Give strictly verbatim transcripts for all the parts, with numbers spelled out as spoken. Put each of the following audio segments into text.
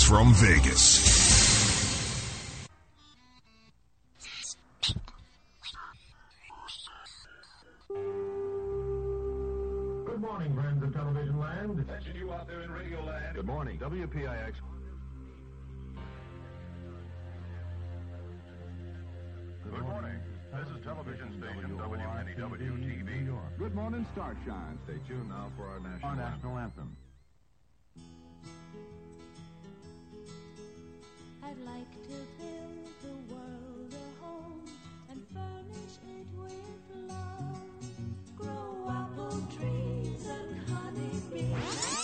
Voice from Vegas. Good morning, friends of television land. Attention you out there in radio land. Good morning, W P I X. Good morning. This is television station W N E W T V. Good morning, Starshine. Stay tuned now for our national, Our national anthem. I'd like to build the world a home and furnish it with love. Grow apple trees and honey bees.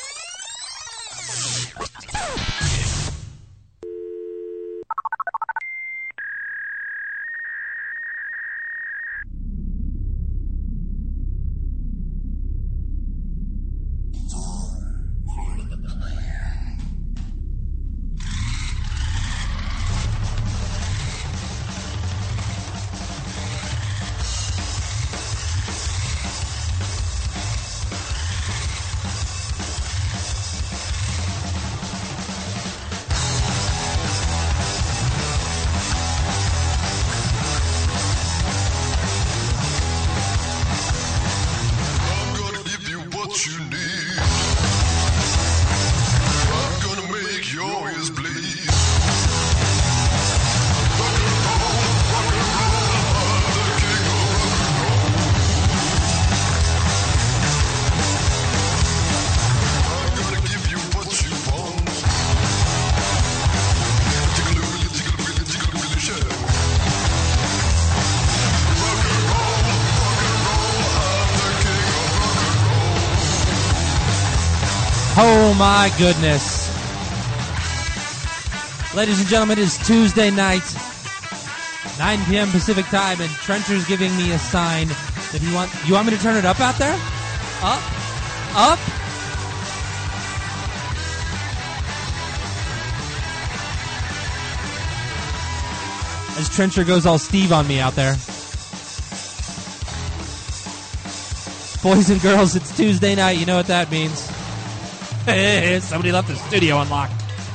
Oh my goodness. Ladies and gentlemen, it is Tuesday night, nine p.m. Pacific time, and Trencher's giving me a sign that he want you want me to turn it up out there? Up? Up? As Trencher goes all Steve on me out there. Boys and girls, it's Tuesday night. You know what that means. Somebody left the studio unlocked.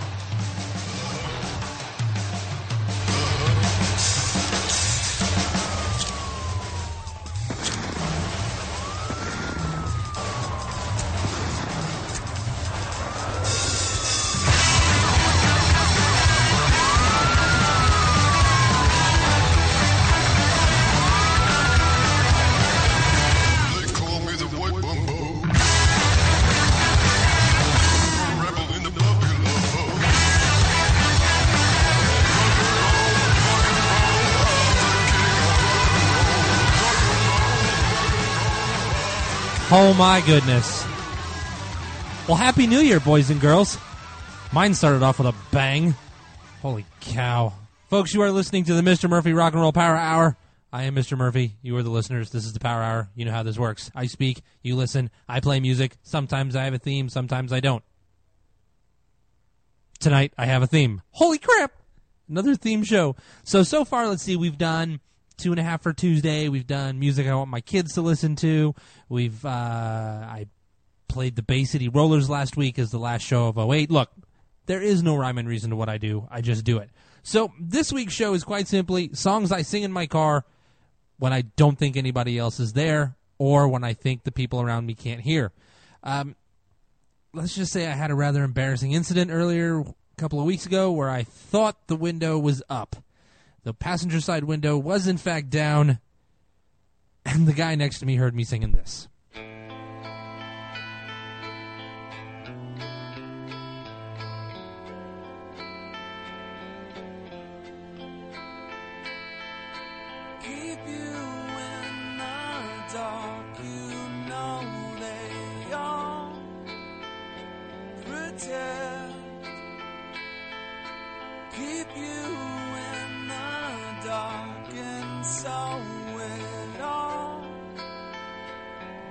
Oh my goodness. Well, Happy New Year, boys and girls. Mine started off with a bang. Holy cow. Folks, you are listening to the Mister Murphy Rock and Roll Power Hour. I am Mister Murphy. You are the listeners. This is the Power Hour. You know how this works. I speak, you listen, I play music. Sometimes I have a theme, sometimes I don't. Tonight, I have a theme. Holy crap! Another theme show. So, so far, let's see, we've done Two and a Half for Tuesday. We've done music I want my kids to listen to. We've, uh, I played the Bay City Rollers last week as the last show of oh eight. Look, there is no rhyme and reason to what I do. I just do it. So this week's show is quite simply songs I sing in my car when I don't think anybody else is there or when I think the people around me can't hear. Um, let's just say I had a rather embarrassing incident earlier a couple of weeks ago where I thought the window was up. The passenger side window was, in fact, down, and the guy next to me heard me singing this. Keep you in the dark, you know they all pretend. Keep you in the dark, and so it all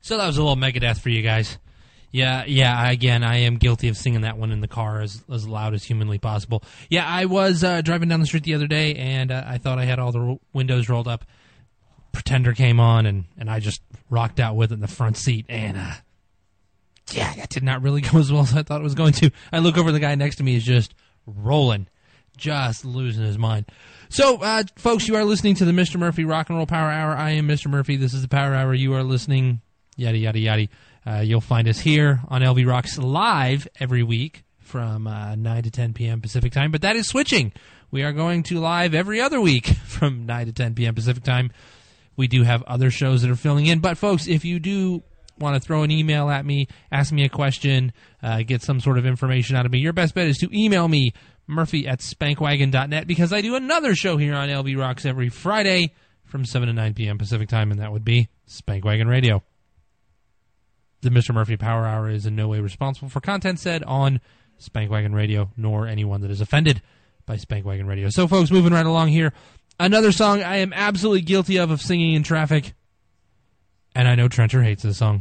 So that was a little Megadeth for you guys. Yeah, yeah. Again, I am guilty of singing that one in the car as as loud as humanly possible. Yeah, I was uh, driving down the street the other day, and uh, I thought I had all the ro- windows rolled up. Pretender came on, and, and I just rocked out with it in the front seat, and uh, yeah, that did not really go as well as I thought it was going to. I look over, the guy next to me is just rolling, just losing his mind. So, uh, folks, you are listening to the Mister Murphy Rock and Roll Power Hour. I am Mister Murphy. This is the Power Hour. You are listening, yada, yada, yada. Uh, you'll find us here on L V Rocks live every week from uh, nine to ten p.m. Pacific Time, but that is switching. We are going to live every other week from nine to ten p.m. Pacific Time. We do have other shows that are filling in, but folks, if you do want to throw an email at me, ask me a question, uh, get some sort of information out of me, your best bet is to email me, Murphy at spankwagon dot net, because I do another show here on L V Rocks every Friday from seven to nine p.m. Pacific Time, and that would be Spankwagon Radio. The Mister Murphy Power Hour is in no way responsible for content said on Spankwagon Radio, nor anyone that is offended by Spankwagon Radio. So, folks, moving right along here. Another song I am absolutely guilty of of singing in traffic, and I know Trencher hates this song.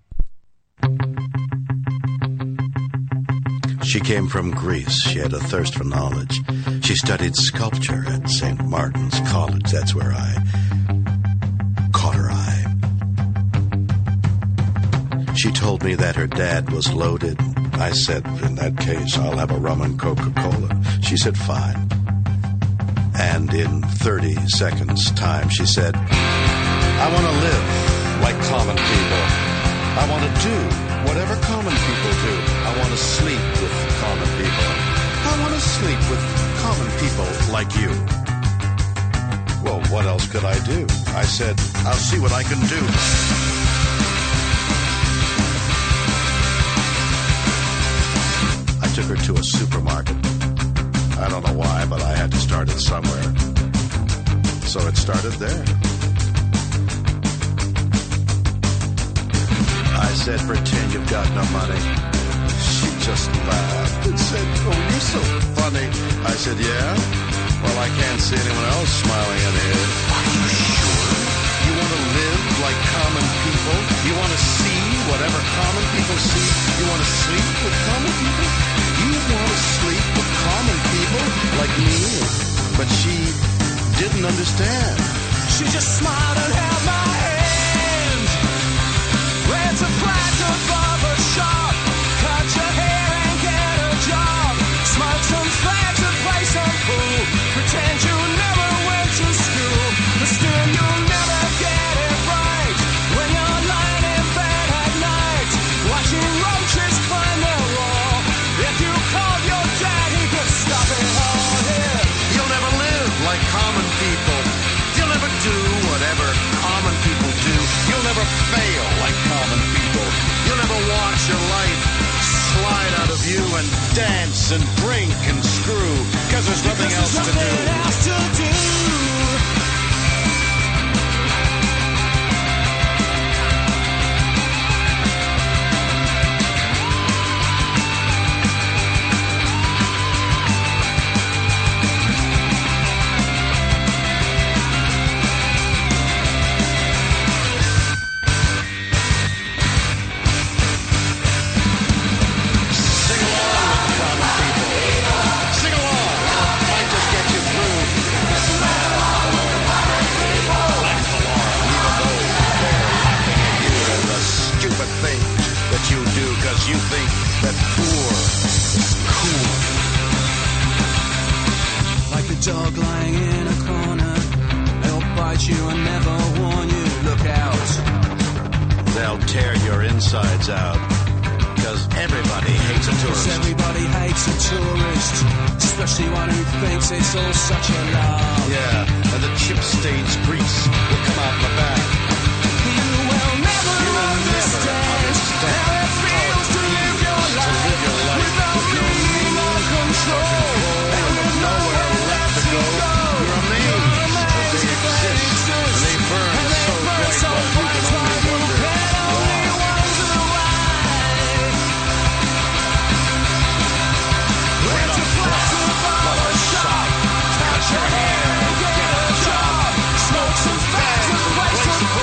She came from Greece. She had a thirst for knowledge. She studied sculpture at Saint Martin's College. That's where I caught her eye. She told me that her dad was loaded. I said, in that case, I'll have a rum and Coca-Cola. She said, fine. And in thirty seconds time, she said, I want to live like common people. I want to do whatever common people do. I want to sleep with common people. I want to sleep with common people like you. Well, what else could I do? I said, I'll see what I can do. I took her to a supermarket. I don't know why, but I had to start it somewhere. So it started there. I said, pretend you've got no money. She just laughed and said, oh, you're so funny. I said, yeah? Well, I can't see anyone else smiling in here. Are you sure? You want to live like common people? You want to see whatever common people see? You want to sleep with common people? You want to sleep with common people like me? But she didn't understand. She just smiled and held my hand. Ran to black to barber shop. Cut your hair and get a job. Smoke some fags and play some pool. Pretend you never went to school. But still you'll never get it right. When you're lying in bed at night, watching roaches climb the wall. If you called your dad, he could stop it all here. You'll never live like common people. You'll never do whatever common people do. You'll never fail like common people. You'll never watch your life slide out of you and dance and drink and screw. Because there's nothing else to do. Nothing else to do. Sing along with the common people. Sing along. It might just get you through. Like the law, even though they're laughing at you and the stupid things that you do because you think that poor is cool. Like a dog lying in a corner, they'll bite you and never warn you. Look out. They'll tear your insides out because everybody hates a Cause tourist. everybody hates a tourist, especially one who thinks it's all such a laugh. Yeah, and the chip stains grease will come out the back. You will never You will never understand understand how it feels to live your to life, live your life with no with no meaning or control, and with nowhere left to go. You're amazed that they exist, and they burn so bright while you can only wonder why. Rent a flat, but a shop, cut your hair, get a job, smoke some fags and play some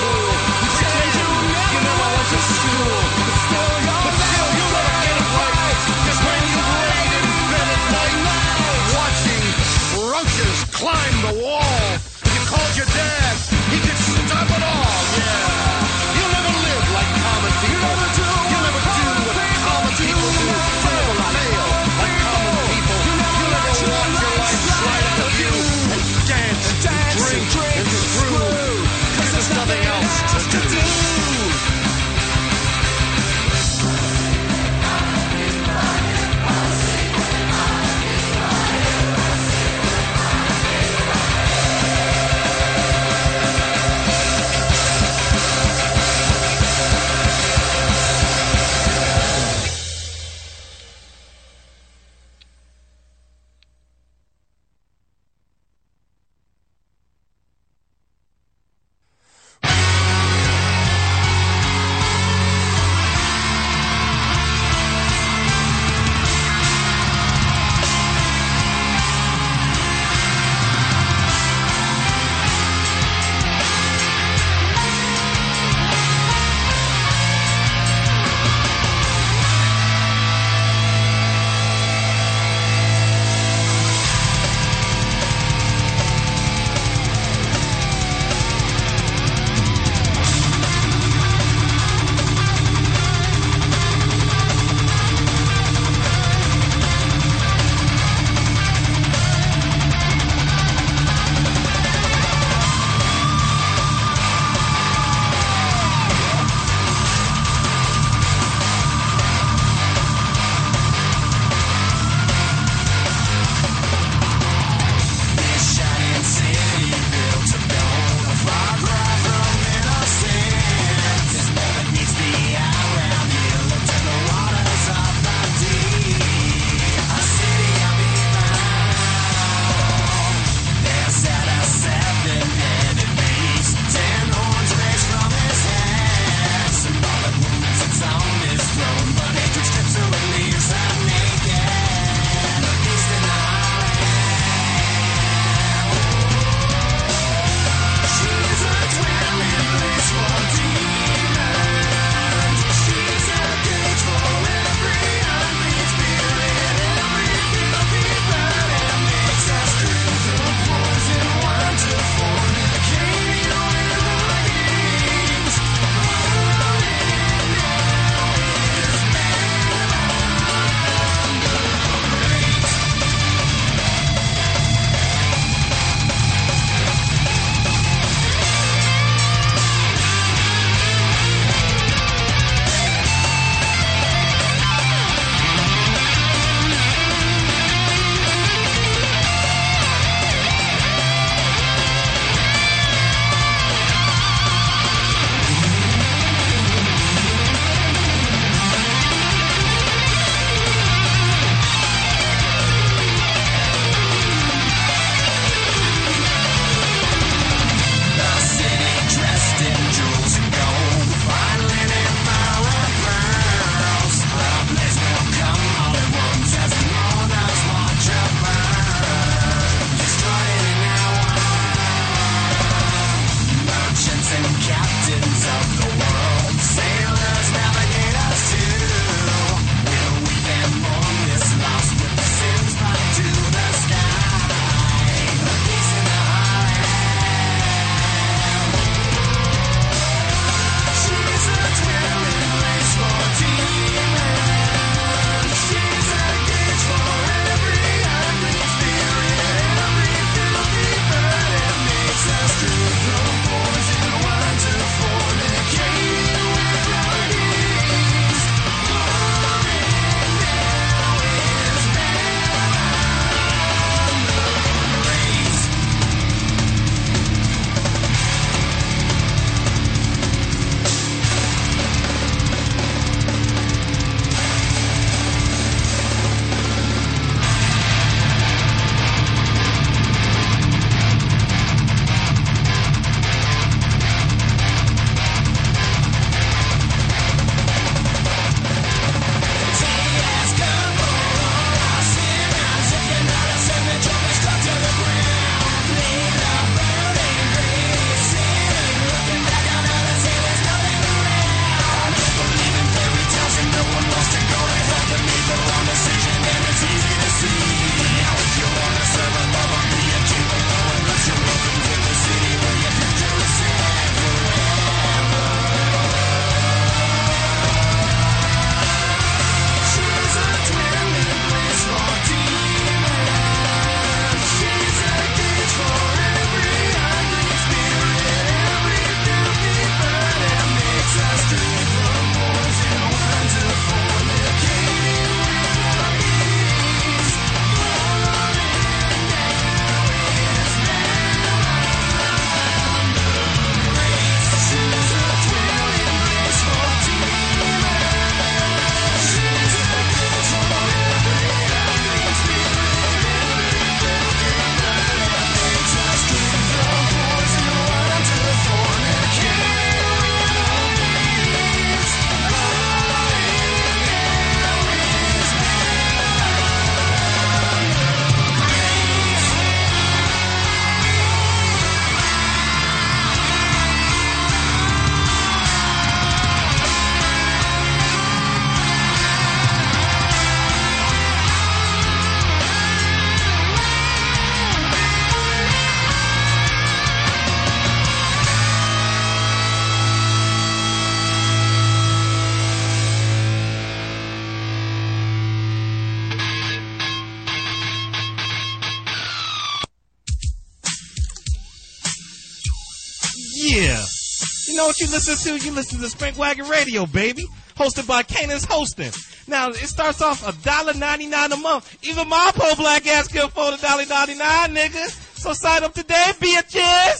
You know what you listen to? You listen to Spank Wagon Radio, baby. Hosted by Kanan's Hosting. Now, it starts off a dollar ninety-nine a month. Even my poor black ass can afford a dollar ninety-nine, nigga. So sign up today, bitches.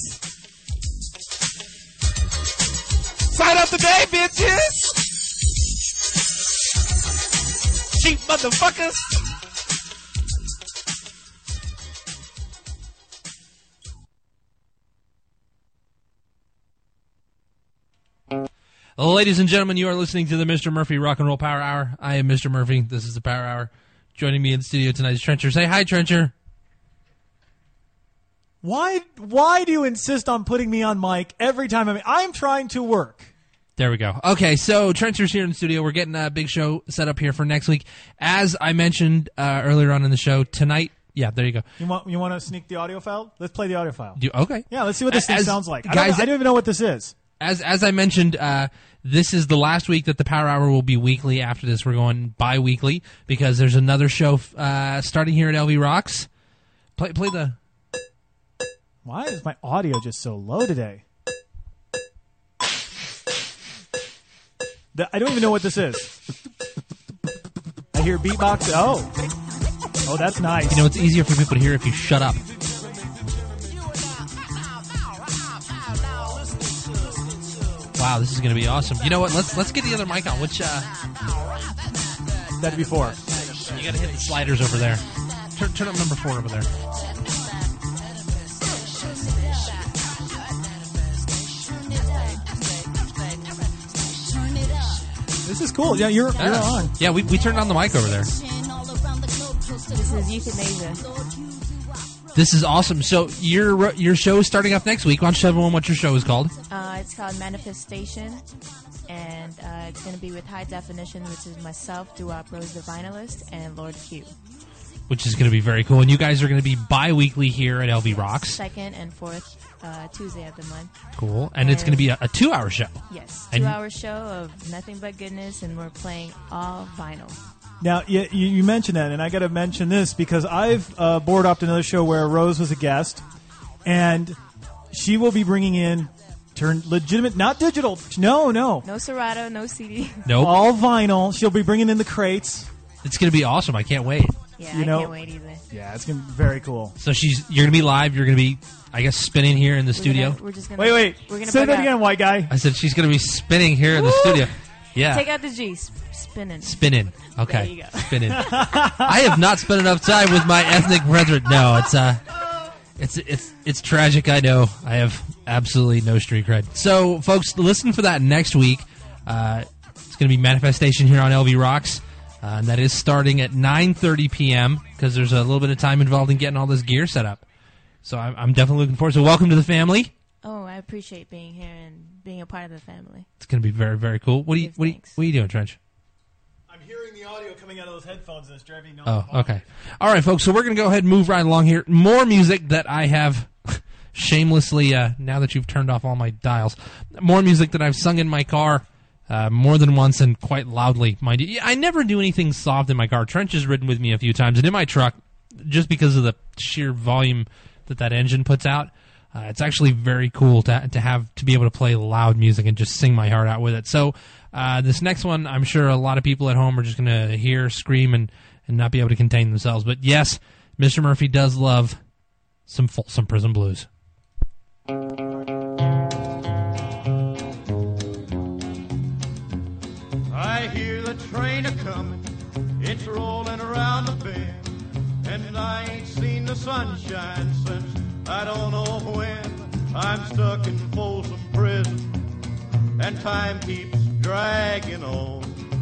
Sign up today, bitches. Cheap motherfuckers. Ladies and gentlemen, you are listening to the Mister Murphy Rock and Roll Power Hour. I am Mister Murphy. This is the Power Hour. Joining me in the studio tonight is Trencher. Say hi, Trencher. Why why do you insist on putting me on mic every time I'm I'm trying to work? There we go. Okay, so Trencher's here in the studio. We're getting a big show set up here for next week. As I mentioned uh, earlier on in the show, tonight, yeah, there you go. You want you want to sneak the audio file? Let's play the audio file. Do, okay. Yeah, let's see what this thing As- sounds like. I guys, don't, I don't even know what this is. As as I mentioned, uh, this is the last week that the Power Hour will be weekly. After this, we're going bi-weekly because there's another show uh, starting here at L V Rocks. Play play the... Why is my audio just so low today? The- I don't even know what this is. I hear beatbox. Oh. Oh, that's nice. You know, it's easier for people to hear if you shut up. Wow, this is going to be awesome. You know what? Let's let's get the other mic on. Which uh, That'd be four. you got to hit the sliders over there. Turn turn up number four over there. This is cool. Yeah, you're, you're Yeah. on. Yeah, we we turned on the mic over there. This is euthanasia. This is awesome. So your your show is starting up next week. Why don't you tell everyone what your show is called? Uh, it's called Manifestation, and uh, it's going to be with High Definition, which is myself, Doo-Wop Rose the Vinylist, and Lord Q. Which is going to be very cool. And you guys are going to be bi-weekly here at L V Rocks. Second and fourth uh, Tuesday of the month. Cool. And it's going to be a, a two-hour show. Yes, And- two-hour show of nothing but goodness, and we're playing all vinyl. Now, you, you mentioned that, and I got to mention this because I've uh, board upped another show where Rose was a guest, and she will be bringing in turn legitimate, not digital. No, no, No Serato, no C D. Nope. all vinyl. She'll be bringing in the crates. It's going to be awesome. I can't wait. Yeah, You I know- can't wait either. Yeah, it's gonna be very cool. So she's you're going to be live. You're going to be, I guess, spinning here in the We're studio. Gonna, we're just gonna Wait, wait. We're gonna Say bug that out. again, white guy. I said she's going to be spinning here in the studio. Yeah. Take out the G. Sp- spinning. Spinning. Okay. There you go. Spinning. I have not spent enough time with my ethnic brethren. No, it's uh it's it's it's tragic, I know. I have absolutely no street cred. So folks, listen for that next week. Uh, it's gonna be Manifestation here on L V Rocks. Uh, and that is starting at nine thirty p.m. because there's a little bit of time involved in getting all this gear set up. So I'm, I'm definitely looking forward. So welcome to the family. Oh, I appreciate being here and being a part of the family. It's going to be very, very cool. What are you, Yes, what are you, thanks. what are you doing, Trench? I'm hearing the audio coming out of those headphones, and it's driving me Oh, okay. All right, folks. So we're going to go ahead and move right along here. More music that I have shamelessly, uh, now that you've turned off all my dials, more music that I've sung in my car uh, more than once and quite loudly, mind you. I never do anything soft in my car. Trench has ridden with me a few times, and in my truck, just because of the sheer volume that that engine puts out, uh, it's actually very cool to to have to be able to play loud music and just sing my heart out with it. So uh, this next one, I'm sure a lot of people at home are just going to hear, scream, and, and not be able to contain themselves. But yes, Mister Murphy does love some Folsom Prison Blues. I hear the train a-comin', it's rolling around the bend, and I ain't seen the sunshine since I don't know when. I'm stuck in Folsom Prison, and time keeps dragging on.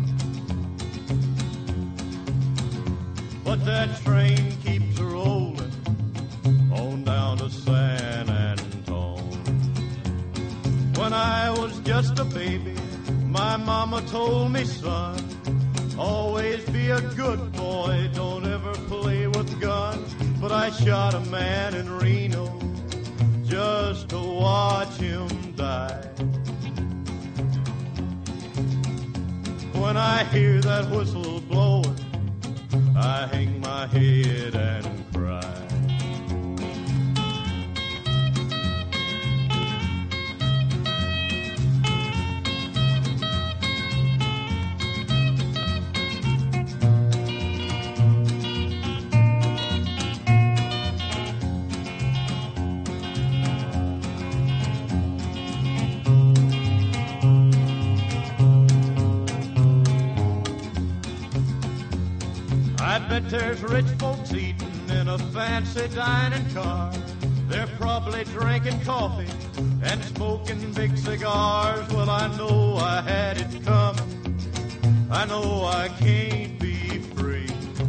But that train keeps rolling on down to San Antone. When I was just a baby, my mama told me, son, always be a good boy, don't ever play with guns. But I shot a man in Reno just to watch him die. When I hear that whistle blowing, I hang my head and cry. I bet there's rich folks eating in a fancy dining car. They're probably drinking coffee and smoking big cigars. Well, I know I had it coming. I know I can't be free.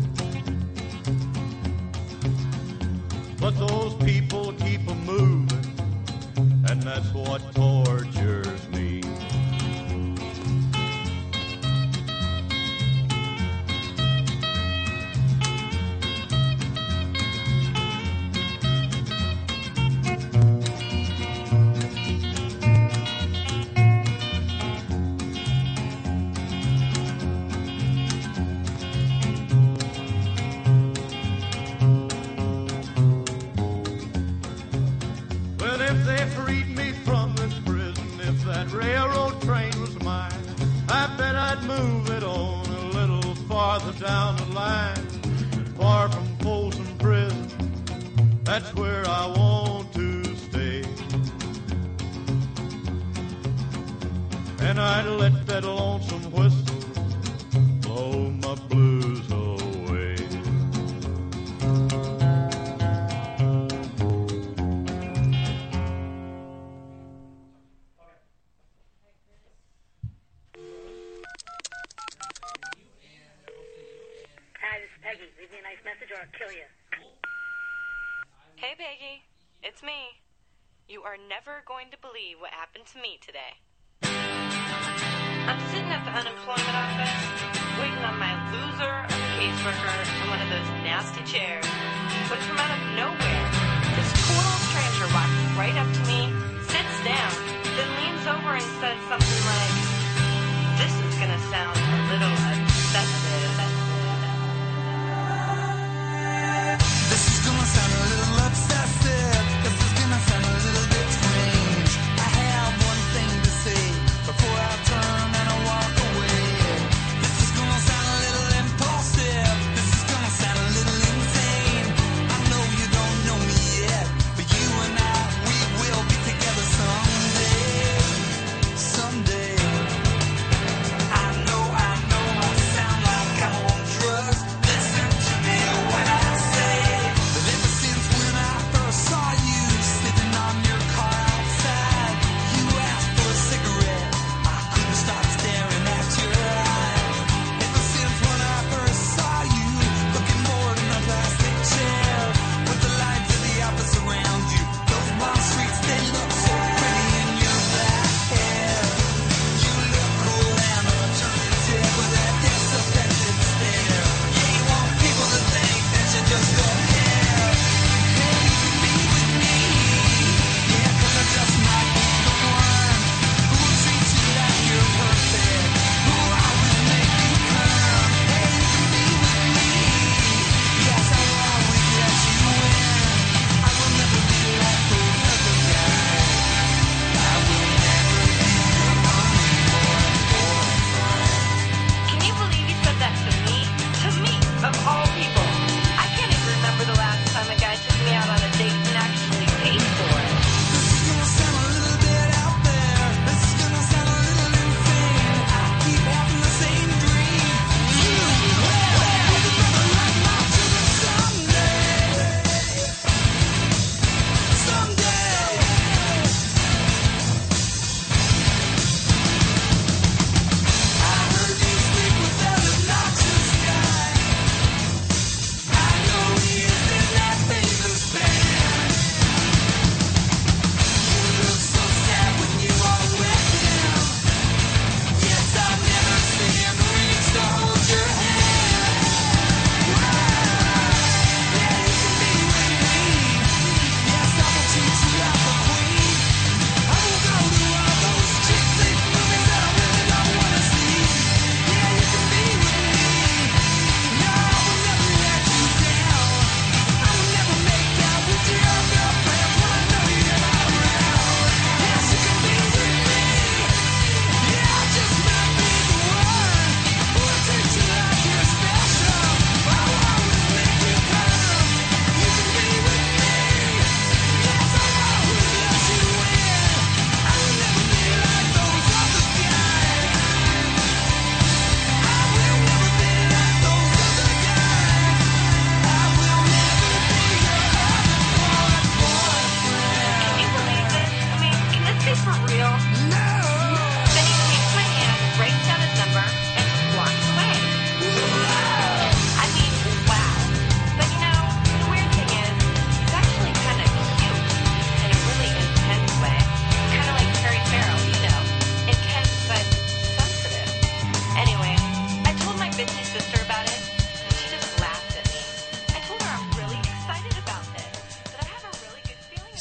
But those people keep a moving, and that's what tortures me. Railroad train was mine, I bet I'd move it on a little farther down the line. Far from Folsom Prison, that's where I want to stay. And I'd let that lonesome whistle blow my blues away. I'll kill you. Hey, Peggy. It's me. You are never going to believe what happened to me today. I'm sitting at the unemployment office, waiting on my loser of a caseworker in one of those nasty chairs, when from out of nowhere, this total stranger walks right up to me, sits down, then leans over and says something like, "This is gonna sound a little obsessive." This is gonna sound a little obsessive. This is gonna sound a little bit strange. I have one thing to say before I turn and I walk away. This is gonna sound a little impulsive. This is gonna sound a little insane. I know you don't know me yet, but you and I, we will be together someday. Someday.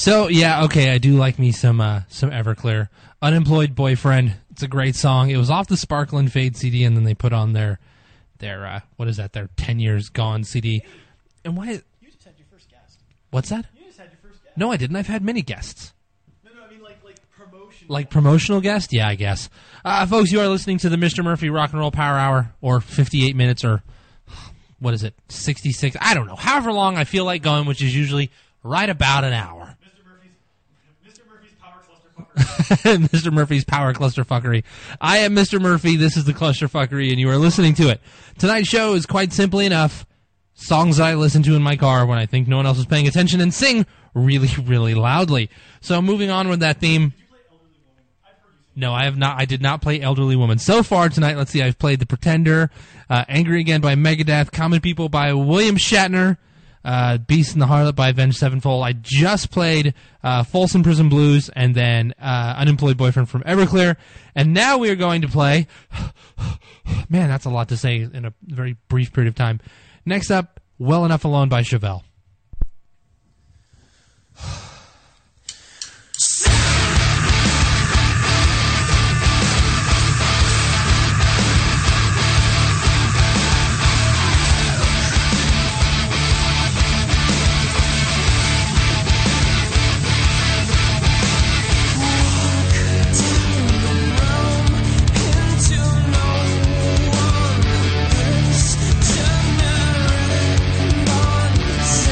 So yeah, okay, I do like me some uh, some Everclear. Unemployed Boyfriend. It's a great song. It was off the Sparkle and Fade C D, and then they put on their their uh, what is that? Their ten years gone C D. And why? You just had your first guest. What's that? You just had your first guest. No, I didn't. I've had many guests. No, no, I mean like like promotion. Like promotional guest? Yeah, I guess. Uh, folks, you are listening to the Mister Murphy Rock and Roll Power Hour, or fifty-eight minutes, or what is it? sixty-six? I don't know. However long I feel like going, which is usually right about an hour. Mister Murphy's Power Clusterfuckery. Mister Murphy's Power Clusterfuckery. I am Mister Murphy. This is the Clusterfuckery, and you are listening to it. Tonight's show is quite simply enough songs that I listen to in my car when I think no one else is paying attention and sing really, really loudly. So moving on with that theme. No, I have not. I did not play Elderly Woman. So far tonight, let's see, I've played The Pretender, uh, Angry Again by Megadeth, Common People by William Shatner, uh, Beast and the Harlot by Avenged Sevenfold. I just played uh, Folsom Prison Blues, and then uh, Unemployed Boyfriend from Everclear. And now we are going to play... Man, that's a lot to say in a very brief period of time. Next up, Well Enough Alone by Chevelle. Say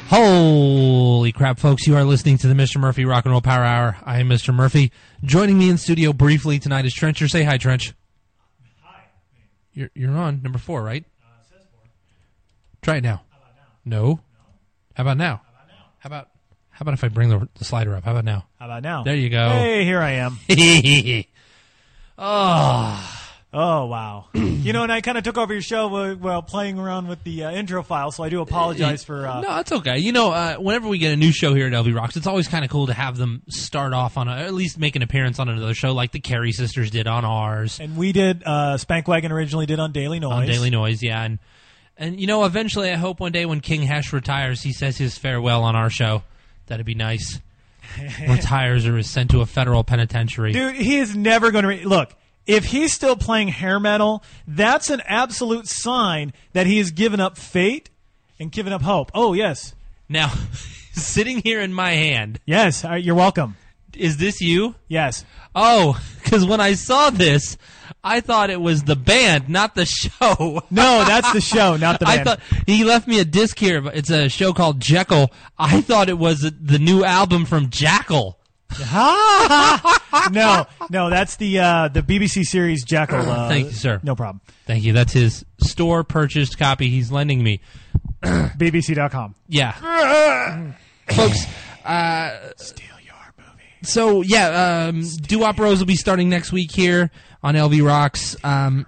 Holy crap, folks. You are listening to the Mister Murphy Rock and Roll Power Hour. I am Mister Murphy. Joining me in studio briefly tonight is Trencher. Say hi, Trench. Hi. You're, you're on number four, right? Uh, it says four. Try it now. How about now? No. How about now? How about now? How about how about if I bring the, the slider up? How about now? How about now? There you go. Hey, here I am. oh. Oh, wow. You know, and I kind of took over your show while, while playing around with the uh, intro file, so I do apologize for... Uh, no, it's okay. You know, uh, whenever we get a new show here at L V Rocks, it's always kind of cool to have them start off on, a, or at least make an appearance on another show like the Carey sisters did on ours. And we did, uh, Spank Wagon originally did on Daily Noise. On Daily Noise, yeah. And, and, you know, eventually I hope one day when King Hesh retires, he says his farewell on our show. That'd be nice. Retires or is sent to a federal penitentiary. Dude, he is never going to... Re- Look... If he's still playing hair metal, that's an absolute sign that he has given up fate and given up hope. Oh, yes. Now, sitting here in my hand. Yes, uh, you're welcome. Is this you? Yes. Oh, because when I saw this, I thought it was the band, not the show. No, that's the show, not the band. I thought he left me a disc here. But it's a show called Jekyll. I thought it was the new album from Jackal. no, no, that's the uh, the B B C series Jekyll. Uh, Thank you, sir. No problem. Thank you. That's his store purchased copy he's lending me. B B C dot com. Yeah. Folks, uh, steal your movie. So, yeah, um, Doo-Wop Rose will be starting next week here on L V Rocks. Um,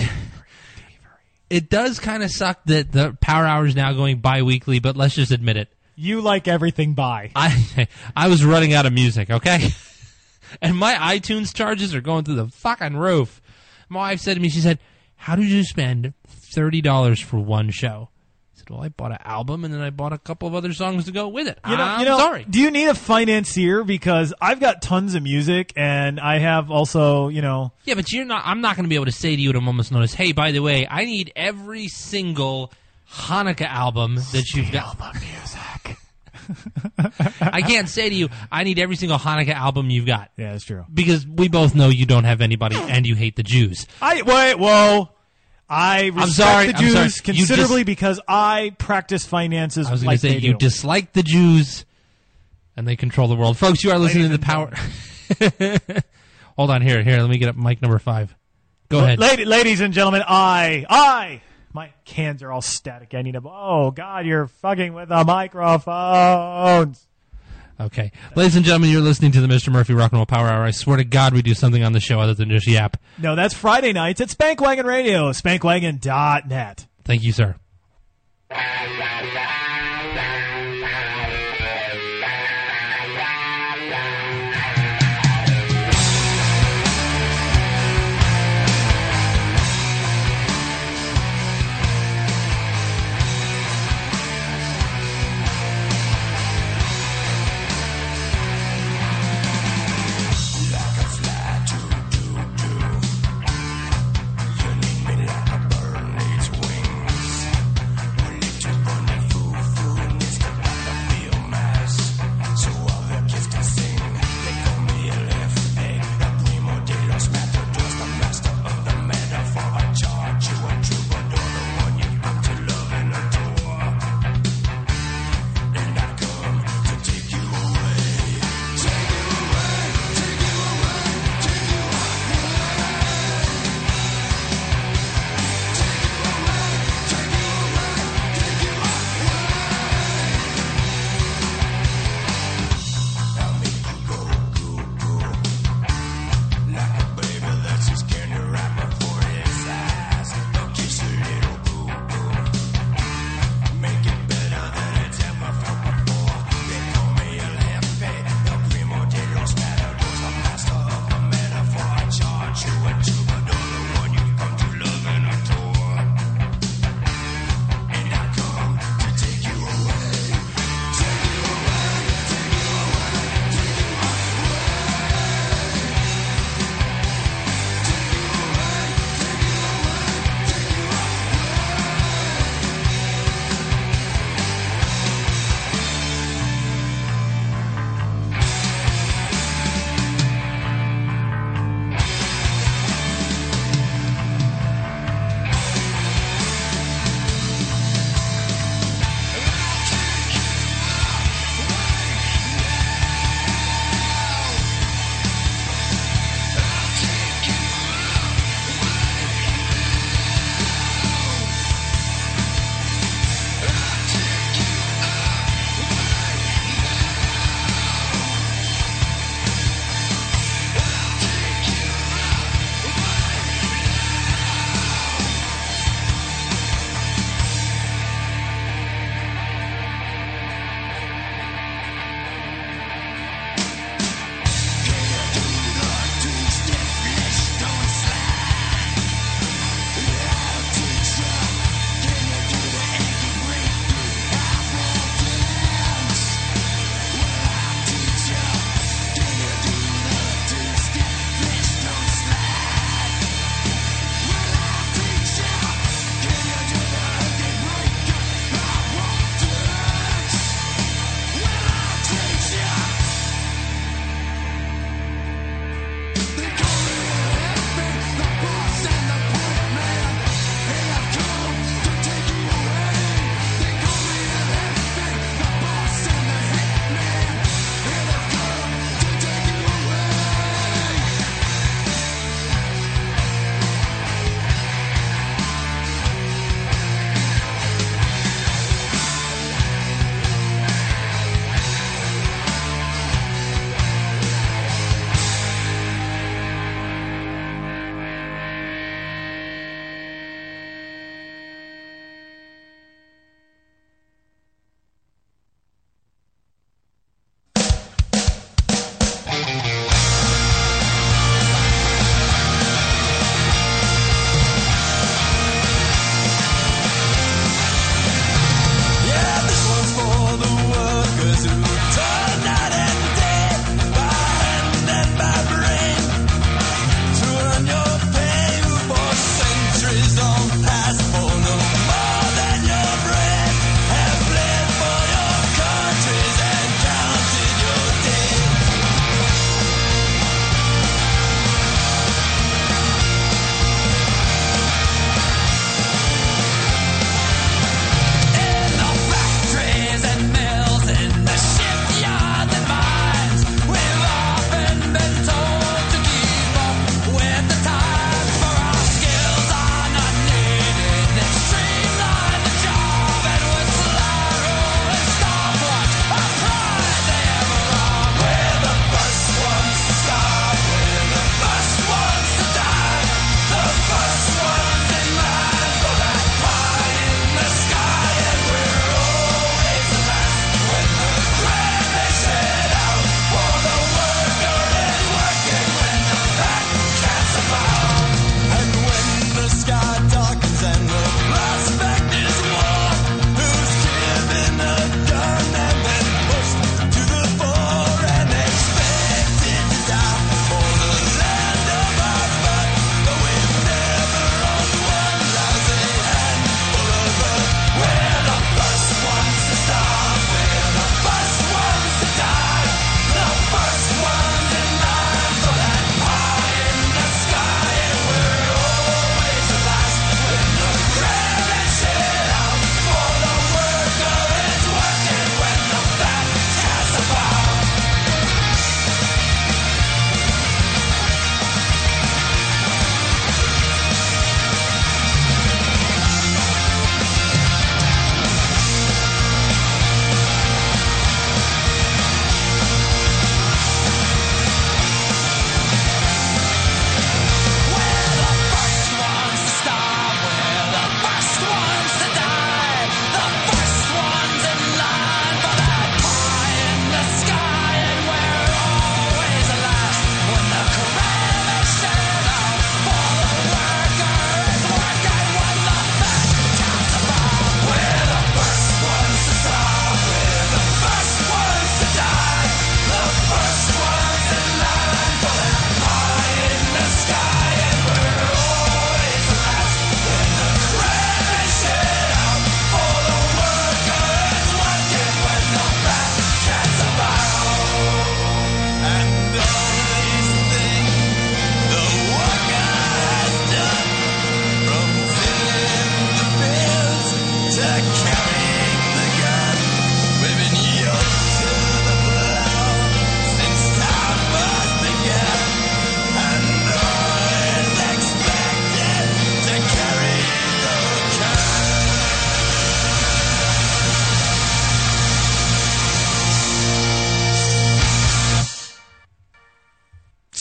it does kind of suck that the Power Hour is now going bi-weekly, but let's just admit it. You like everything by. I I was running out of music, okay? And my iTunes charges are going through the fucking roof. My wife said to me, she said, how did you spend thirty dollars for one show? I said, well, I bought an album, and then I bought a couple of other songs to go with it. You know, I'm you know, sorry. Do you need a financier? Because I've got tons of music, and I have also, you know... Yeah, but you're not. I'm not going to be able to say to you at a moment's notice, hey, by the way, I need every single Hanukkah album that Steal you've got. my music. I can't say to you, I need every single Hanukkah album you've got. Yeah, that's true. Because we both know you don't have anybody and you hate the Jews. I wait, whoa. I respect I'm sorry, the I'm Jews sorry. You considerably dis- because I practice finances I was going like to say, they you do. dislike the Jews and they control the world. Folks, you are listening Ladies to the Power... Hold on, here, here, let me get up mic number five. Go La- ahead. Ladies, ladies and gentlemen, I, I, my cans are all static. I need a, oh, God, you're fucking with the microphones. Okay. Ladies and gentlemen, you're listening to the Mister Murphy Rock and Roll Power Hour. I swear to God we do something on the show other than just yap. No, that's Friday nights at Spankwagon Radio, spankwagon dot net. Thank you, sir. Burn its wings, only to burn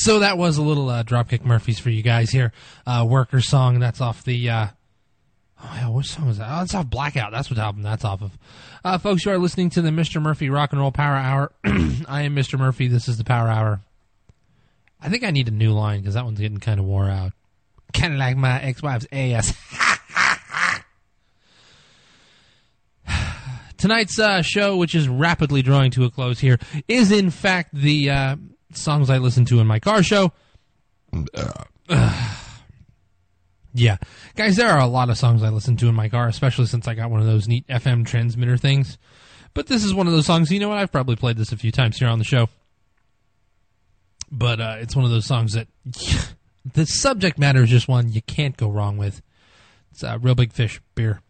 So that was a little uh, Dropkick Murphys for you guys here. Uh, Worker song. That's off the... Uh, oh, yeah, what song is that? Oh, it's off Blackout. That's what album that's off of. Uh, folks, you are listening to the Mister Murphy Rock and Roll Power Hour. I am Mister Murphy. This is the Power Hour. I think I need a new line because that one's getting kind of wore out. Kind of like my ex-wife's ass. Tonight's uh, show, which is rapidly drawing to a close here, is in fact the uh, songs I listen to in my car show. Uh, yeah. Guys, there are a lot of songs I listen to in my car, especially since I got one of those neat F M transmitter things. But this is one of those songs, you know what, I've probably played this a few times here on the show. But uh, it's one of those songs that the subject matter is just one you can't go wrong with. It's uh, Real Big Fish, Beer.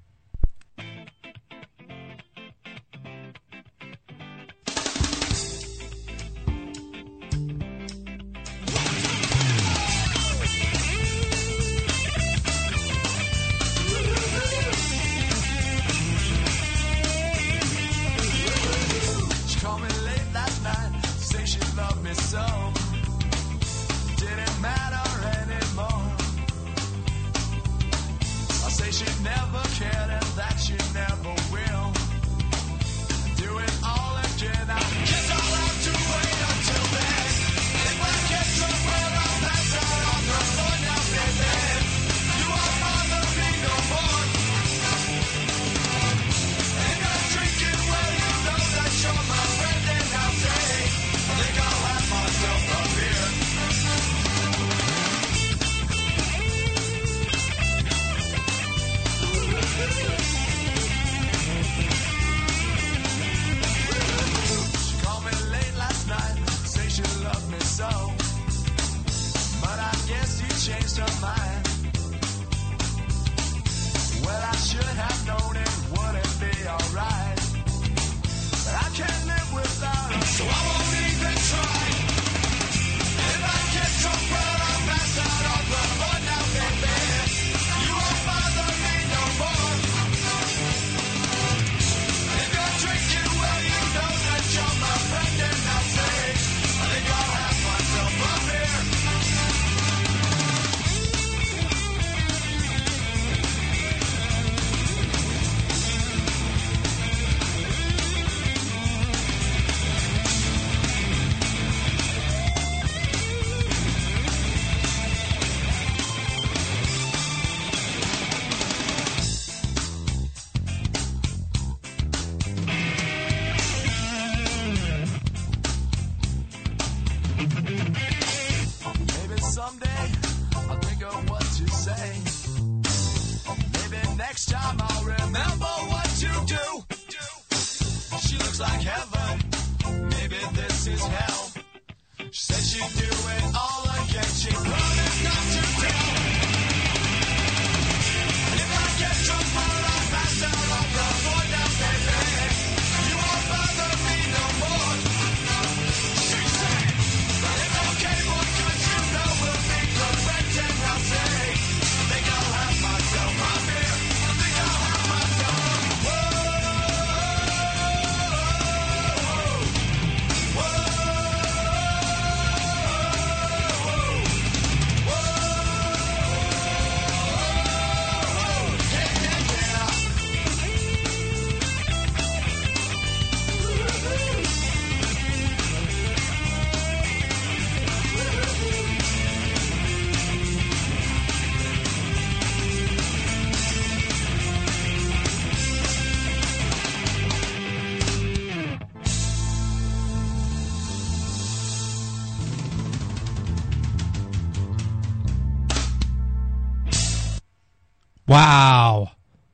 Wow.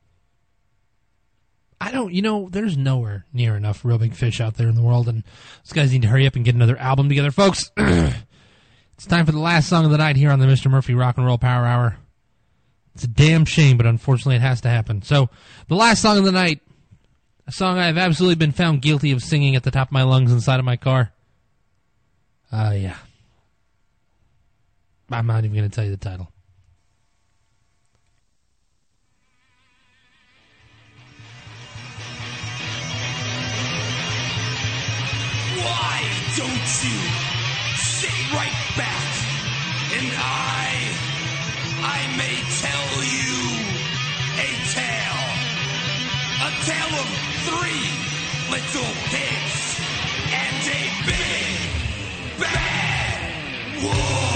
I don't, you know, there's nowhere near enough Real Big Fish out there in the world, and those guys need to hurry up and get another album together. Folks, it's time for the last song of the night here on the Mister Murphy Rock and Roll Power Hour. It's a damn shame, but unfortunately it has to happen. So, the last song of the night, a song I have absolutely been found guilty of singing at the top of my lungs inside of my car. Uh, yeah. I'm not even going to tell you the title. Why don't you stay right back? three little pigs and a big bad wolf.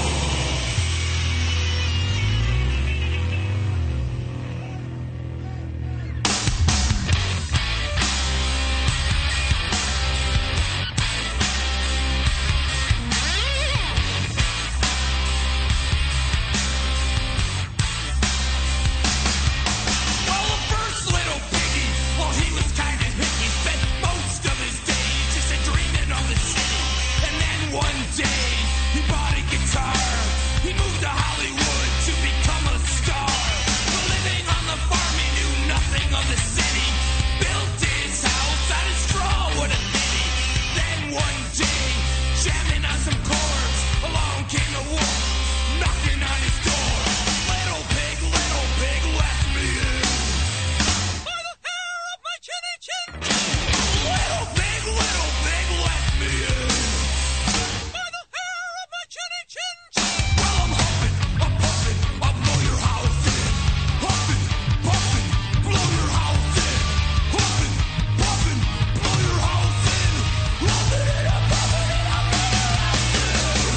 Well, the first little piggy, well, he was kind of hicky, spent most of his days just a dreaming of the city. And then one day, he bought a guitar. He moved to Hollywood to become a star. But living on the farm, he knew nothing of the city. Built his house out of straw, what a pity. Then one day, jamming on some chords, along came the wolf, knocking on his door. Little pig, little pig, let me in. By the hair of my chinny chin. Little pig, little pig, let me in. By the hair of my chinny chin. Well, I'm huffing, I'm puffing, I'll blow your house in. Huffing, puffing, blow your house in. Huffing, puffing, blow your house in. Huffing it up, puffing it up, blow your house in.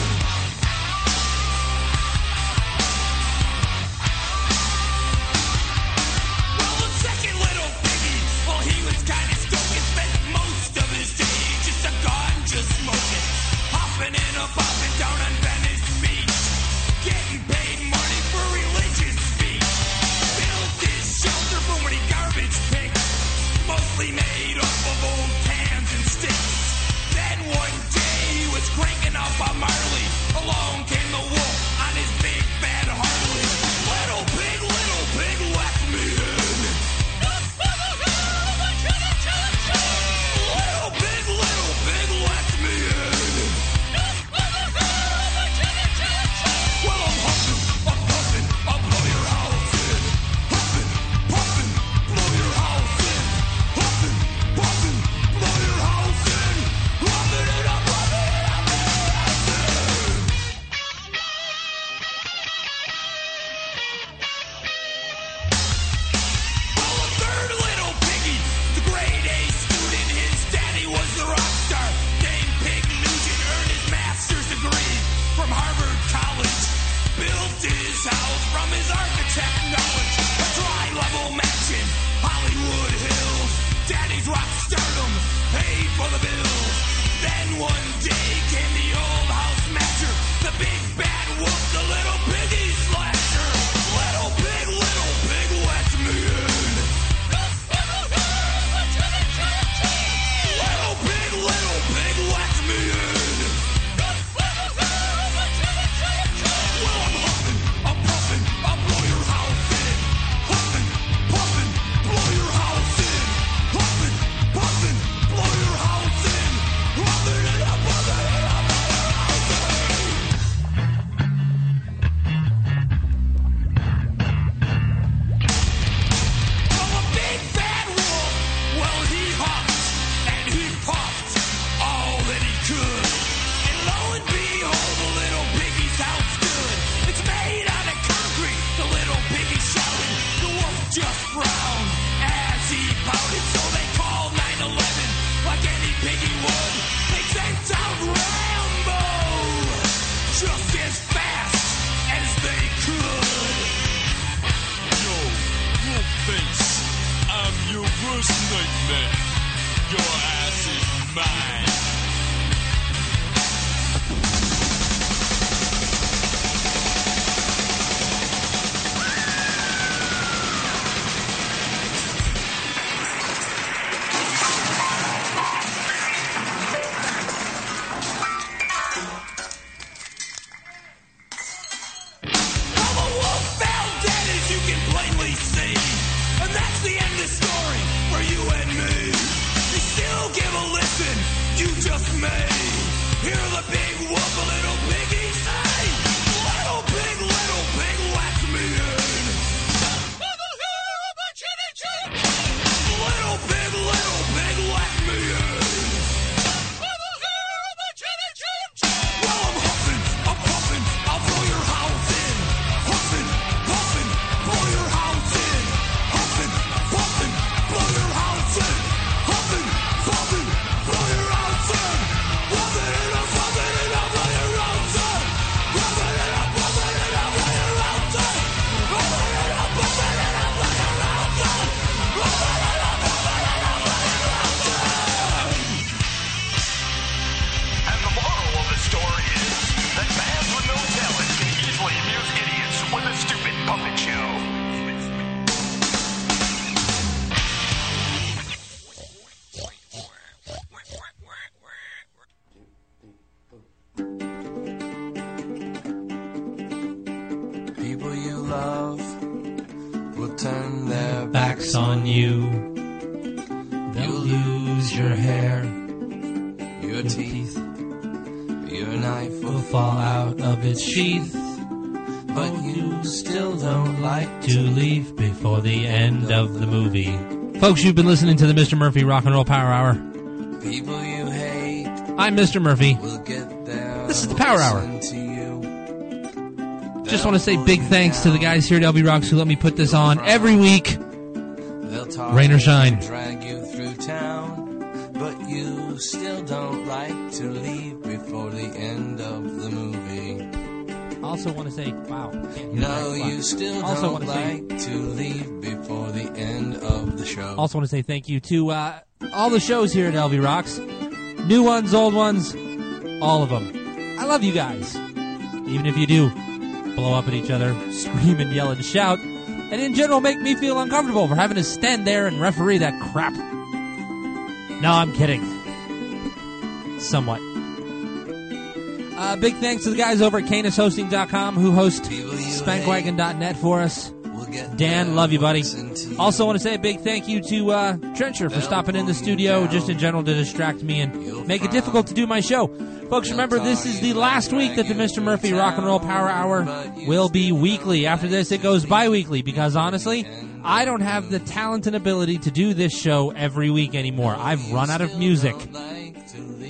Well, the second little piggy, well, he was kind of stoking, spent most of his days just a ganja smoking, hopping and a bopping down on Venice Beach, getting paid money for religious speech. Built his shelter from what he garbage picked, mostly made up of old cans and sticks. Then one day he was cranking up a Marley, along came the wolf on his big bad Harley. Little pig, little pig, let me in. Little pig, little pig, let me in. Well, I'm huffing, I'm puffing, I'll blow your house in. Huffing, puffing, blow your house in. Huffing, puffing, blow your house in. Huffing it up, huffing it up, blow your house in. Well, the third little piggy, the grade A student, his daddy was the rock star. Dame Pig Nugent earned his master's degree from Harvard College. Built his house from his architect knowledge. A dry level mansion, Hollywood Hills. Daddy's rock stardom paid for the bills. Then one day came the old house master, the big bad wolf, the little piggy slasher. Little pig, little pig, let me in. Little pig, little pig, let me in. Well, I'm huffing, I'm puffing, I'll blow your house in. Huffing, puffing, blow your house in. Huffing, puffing, blow your house in. Huffing it up, huffing it up, blow your house in. Well, a big bad wolf, well, he huffed and he puffed all that he could. And lo and behold, the little piggy's house stood. It's made out of concrete, the little piggy shouted. The wolf just frowned as he pouted. So they called nine eleven like any piggy would. They sent out Rambo just as fast as they could. Yo, Wolfface, I'm your worst nightmare. Your ass is mine. Well, the wolf fell dead, as you can plainly see. And that's the end of the story for you and me. You still give a listen, you just may. Hear the big wolf, a little piggy say. Little pig, little pig, let me in. Little pig, little pig, let me in. Well, I'm huffing, I'm puffing, I'll blow your house in. Huffing, puffing, blow your house in. Huffing, puffing, blow your house in. will turn their Backs on you. They'll lose your hair. Your teeth, your knife Will fall out of its sheath. but you still don't like To leave before the end of the movie. Folks, you've been listening to the Mister Murphy Rock and Roll Power Hour. people you hate. I'm Mister Murphy. Will get there. This is the Power Hour. To you. Just want to say big thanks to the guys here at L B Rocks who let me put this on every week. They'll talk Rain or shine. and drag you through town, but you still don't like to leave before the end of the movie. Also want to say, wow. No, you still Also don't wanna say- like to leave before the end of the show. Also want to say thank you to uh, all the shows here at L B Rocks. New ones, old ones, all of them. I love you guys. Even if you do blow up at each other, scream and yell and shout, and in general make me feel uncomfortable for having to stand there and referee that crap. No, I'm kidding. Somewhat. Uh, big thanks to the guys over at canis hosting dot com who host spankwagon dot net for us. Dan, love you, buddy. Also want to say a big thank you to uh, Trencher for stopping in the studio just in general to distract me and make it difficult to do my show. Folks, remember, this is the last week that the Mister Murphy Rock and Roll Power Hour will be weekly. After this, it goes bi-weekly because, honestly, I don't have the talent and ability to do this show every week anymore. I've run out of music.